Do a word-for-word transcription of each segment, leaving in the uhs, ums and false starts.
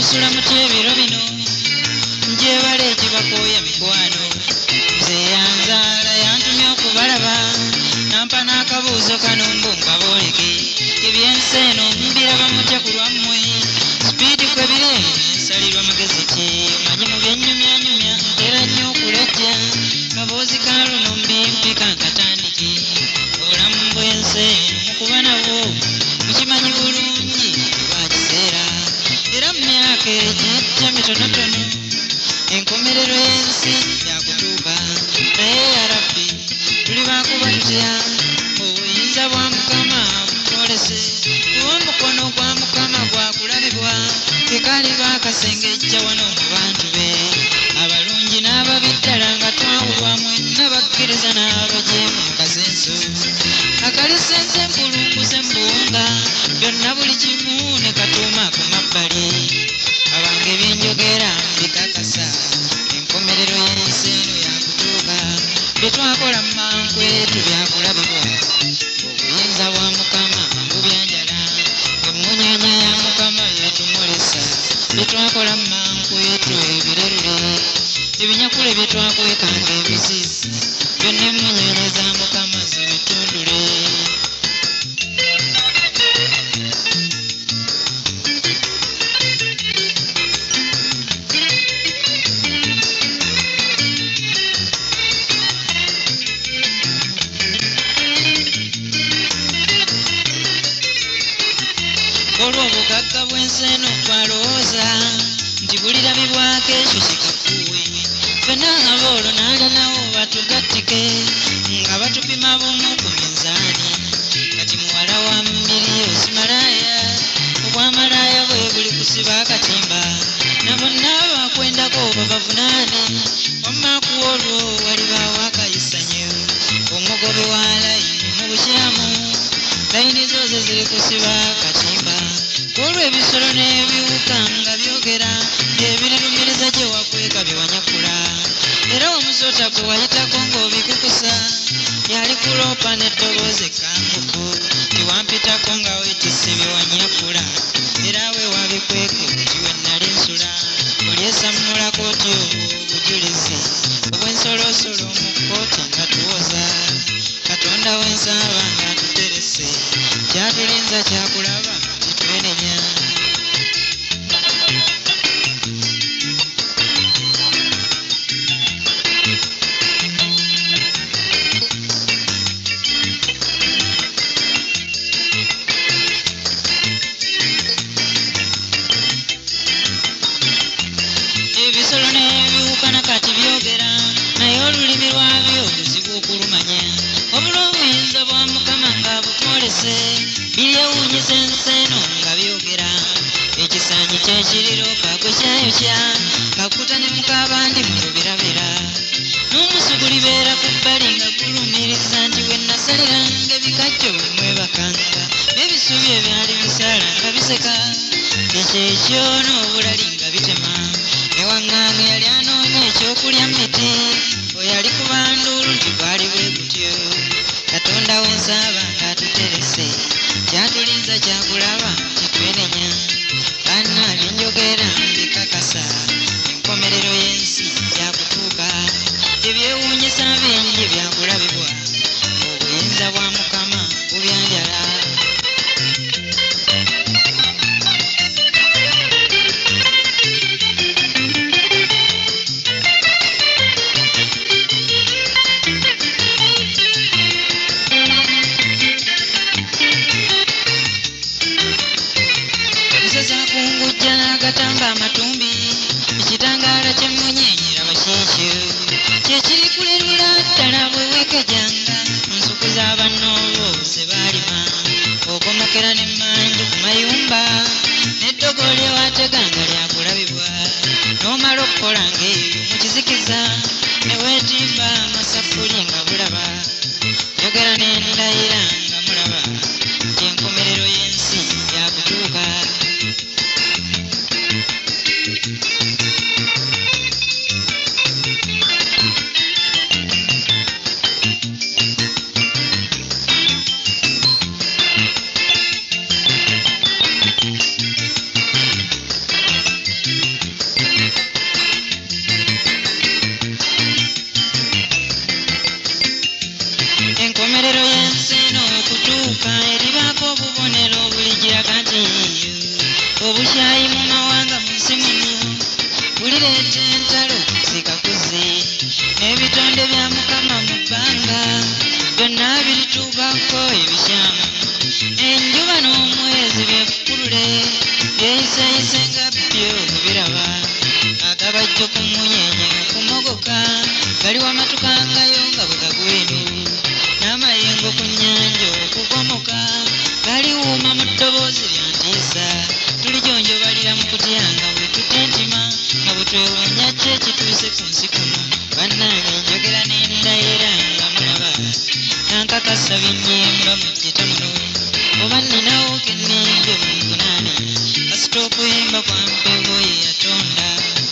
musula mutya ebiro bino njebala ekibakoya mikwano nze yanzaala yantumye okubalaba nampa n'akabuuzo kano mbu mbabooleke ebyensi eno mbiraba mutya ku lwammwe sipiidi kwe bire nsalirwa magezi ki omanyi mu byennyumyanyumya ntera nnyo okulejja kaboozi ka luno mbimpika nkatandike obulamu bw'ensi eno mukuba nabwo mukimanyi bulungi lwa kiseera era mu myaka egijja mitonotono enkomerero y'ensi yakutuuka naye ya rabbi tuli bakuba tutya obuyinza bwa mukama butwolese kuba omukono gwa mukama gwakulabibwa tekali bakasengejja wano mu bantu be abalungi n'ababi ddala nga twawulwa mwenna bakkiriza n'abajeemu mu kasenso akalisenze nkulunguze mbuwunga byonna buli kimu ne katuuma ku mabbali abange byenjogera mbikakasa enkomerero y'ensi eno yakutuuka bye twakola mu mangu etu byakulabibwa obuyinza bwa mukama bubyanjala emmunyanya ya mukama yetumulisa bye twakola mu mangu etu ebirerure ebinyakule bye twakwekanga ebisiisi byonna emmunyanya za mukama zibitundule olw'obugagga bw'ensi eno twalowooza nti bulirabibwako ekyo kikafuwe ffenna aboolo n'alinawo batugattike nga batupima bumu ku minzaani kati muwala wa miliyosi malaaya obwamalaaya bwe buli kusiba akatimba na bonna bakwendako babavunaane wamma ku olwo walibaawo akayisanyo omugobe wa layini mu bukyamu layini zo ze ziri kusiba akatimba olwo ebisolo n'ebiwuka nga byogera ebirumiriza gye wakweka bye wanyakula era omusota gwe wayitako ng'obikukusa yali kuloopa n'eddoboozi ekkangufu tiwampitako nga weetisse bye wanyakula era we wabikweka oti we nnali nsula olyesammulako oti obwo obujulizi obw'ensolosolo mu kkooti nga tuwoza katonda w'ensaaba nga tuterese kyatulinza kyakulaba titwenenya ebisolo n'ebiwukana kati byogera naye olulimi lwabyo luzibu okulumanya obula obuyinza bwa mukama nga butwolese biryewuunyisa ensi eno nga byogera ekisaanyi kyekiriro kagwe kyayokya kakuta ne mukabandi mu lubirabira n'omusuguli beera ku bbali nga gulumiriza nti we nasaliranga ebikajjo bwe mwebakanga n'ebisubi ebyali bisala nga biseka ekyo ekyo n'obulali nga bitema newaŋŋanga yali anoonya ekyokulya miti oyali ku banduulu nti gwali bwe gutyo katonda w'ensaaba ng'atuterese kyatulinza kyakulaba titwenenya banna byenjogera mbikakasa enkomerero y'ensi yakutuuka ebyewuunyisa bingi byakulabibwa obuyinza bwa mukama bubyanjala zakungujja n'agatamba amatumbi ekitangaala kyemmunyenyera bakiikyo kyekiri kulerula ddala bwe weekejanga nsuku z'abannoobo ze baalima okomokera n'emmanju ku mayumba n'eddogo lyewateganga lyakulabibwa n'omala okukola ng'ebyo mu kizikiza ne weetimba amasafuli nga bulaba yogera n'endayira nga mulaba nti enkomerero y'ensi yakutuuka obukyayi mu mawanga munsi muno bulireeta entalo zikakuze n'ebitonde bya mukama mu bbanga byonna birituukako ebikyamu enjuba n'omwezi byefukulule byeyiseyise nga byo biraba agabajjo ku munyenye okumogoka gali wamatukangayo nga bwe gagwenu n'amayengo ku nnyanja okugomoka galiwuuma mu ddoboozi lya ntiisa tulijonjobalira mu kutyanga bwe tutentima nga bwe twewuunya ki ekituuse ku nsi kuno bannange njogera n'endayira nga mulaba nankakasa binnyemba mu jjeta muno oba nninawo kennembye mu nkunaana kasita okuyimba kwa mpewo ye yatonda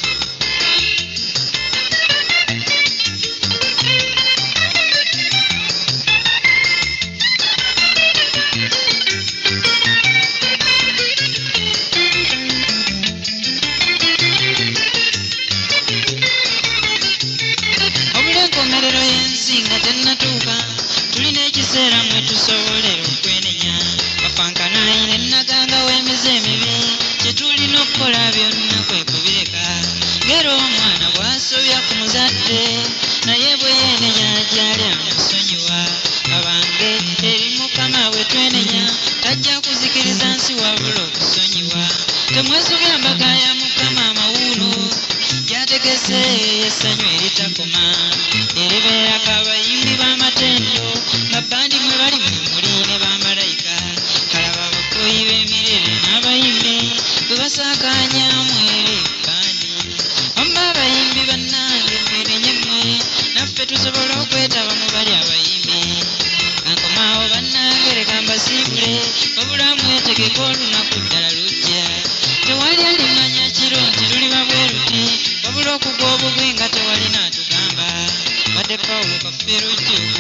obulenkomerero y'ensi nga tennatuuka tulina ekiseera mwe tusobolera okwenenya bafankanaayire nnaganga w'emize emibi kyetulina okukola byonna kwe kubireka ngera omwana bw'asobya ku muzadde naye bwe yeenenya gy'ali amusonyiwa abange eri mukama bwe twenenya tajja kuzikiriza nsi wabula okusonyiwa temwesobya mbaga ya mukama amawuuno gyategese essanyu eritakoma eribeerako abayimbi b'amatendo nga bandi mwe bali muli ne bamalayika kalaba abakoyi b'emirere n'abayimbi bwe basaakanyaamu eri bandi wamma abayimbi bannange mwerenye mmwe naffe tusobola okwetaba mu bali abayimbi kankomaawo bannange leka mbasiibule wabula mwetegeka olunaku ddala lujja tewali alimanya kiro nti luliba bwe luti wabula okugwa obugwi nga tewalina atugamba wadde pawulo kaffe lujja